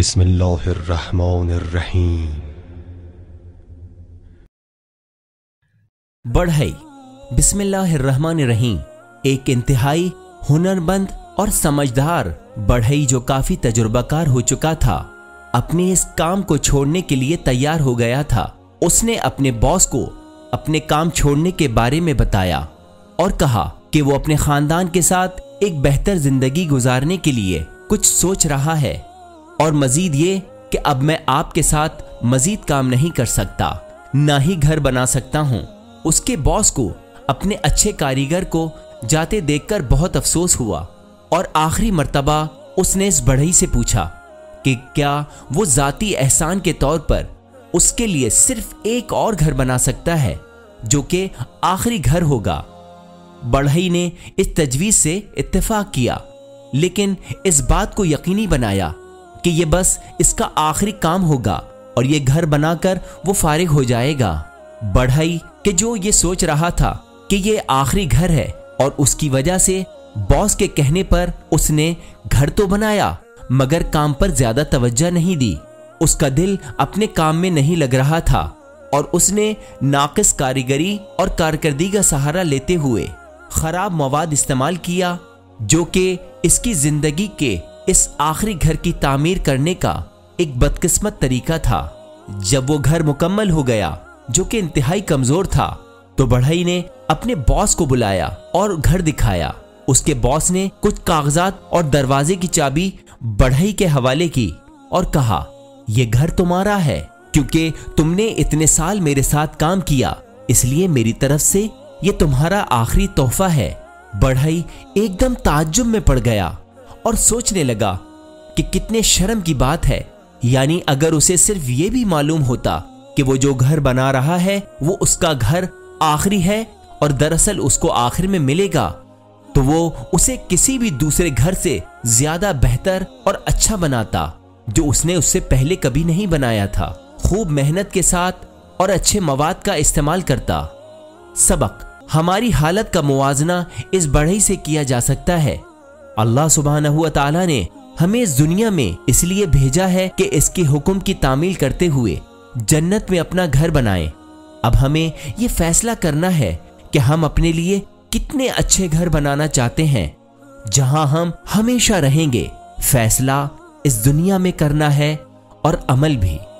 बिस्मिल्लाहिर्रहमानिर्रहीम। बढ़ई बिस्मिल्लाहिर्रहमानिर्रहीम एक इंतहाई हुनरमंद और समझदार बढ़ई जो काफी तजुर्बाकार हो चुका था, अपने इस काम को छोड़ने के लिए तैयार हो गया था। उसने अपने बॉस को अपने काम छोड़ने के बारे में बताया और कहा कि वो अपने खानदान के साथ एक बेहतर जिंदगी गुजारने के लिए कुछ सोच रहा है और मजीद ये कि अब मैं आपके साथ मजीद काम नहीं कर सकता, ना ही घर बना सकता हूँ। उसके बॉस को अपने अच्छे कारीगर को जाते देखकर बहुत अफसोस हुआ और आखिरी मर्तबा उसने इस बढ़ई से पूछा कि क्या वो जाती एहसान के तौर पर उसके लिए सिर्फ एक और घर बना सकता है जो कि आखिरी घर होगा। बढ़ई ने इस तजवीज से इत्तेफाक किया, लेकिन इस बात को यकीनी बनाया कि ये बस इसका आखिरी काम होगा और ये घर बनाकर वो फारिग हो जाएगा। बढ़ई कि जो ये सोच रहा था कि ये आखिरी घर है और उसकी वजह से बॉस के कहने पर उसने घर तो बनाया मगर काम पर ज्यादा तवज्जो नहीं दी। उसका दिल अपने काम में नहीं लग रहा था और उसने नाकिस कारीगरी और कारकर्दगी का सहारा लेते हुए खराब मवाद इस्तेमाल किया, जो कि इसकी जिंदगी के इस आखिरी घर की तामीर करने का एक बदकिस्मत तरीका था। जब वो घर मुकम्मल हो गया, जो कि इंतहाई कमजोर था, तो बढ़ई ने अपने बॉस को बुलाया और घर दिखाया। उसके बॉस ने कुछ कागजात और दरवाजे की चाबी बढ़ई के हवाले की और कहा, ये घर तुम्हारा है क्योंकि तुमने इतने साल मेरे साथ काम किया, इसलिए मेरी तरफ से ये तुम्हारा आखिरी तोहफा है। बढ़ई एकदम ताज्जुब में पड़ गया और सोचने लगा कि कितने शर्म की बात है, यानी अगर उसे सिर्फ ये भी मालूम होता कि वो जो घर बना रहा है वो उसका घर आखिरी है और दरअसल उसको आखिर में मिलेगा, तो वो उसे किसी भी दूसरे घर से ज्यादा बेहतर और अच्छा बनाता जो उसने उससे पहले कभी नहीं बनाया था। खूब मेहनत के साथ और अच्छे मवाद का इस्तेमाल करता। सबक: हमारी हालत का मुवाजना इस बढ़ई से किया जा सकता है। अल्लाह सुब्हानहू व तआला ने हमें इस दुनिया में इसलिए भेजा है कि इसके हुक्म की तामील करते हुए जन्नत में अपना घर बनाएं। अब हमें ये फैसला करना है कि हम अपने लिए कितने अच्छे घर बनाना चाहते हैं जहां हम हमेशा रहेंगे। फैसला इस दुनिया में करना है और अमल भी।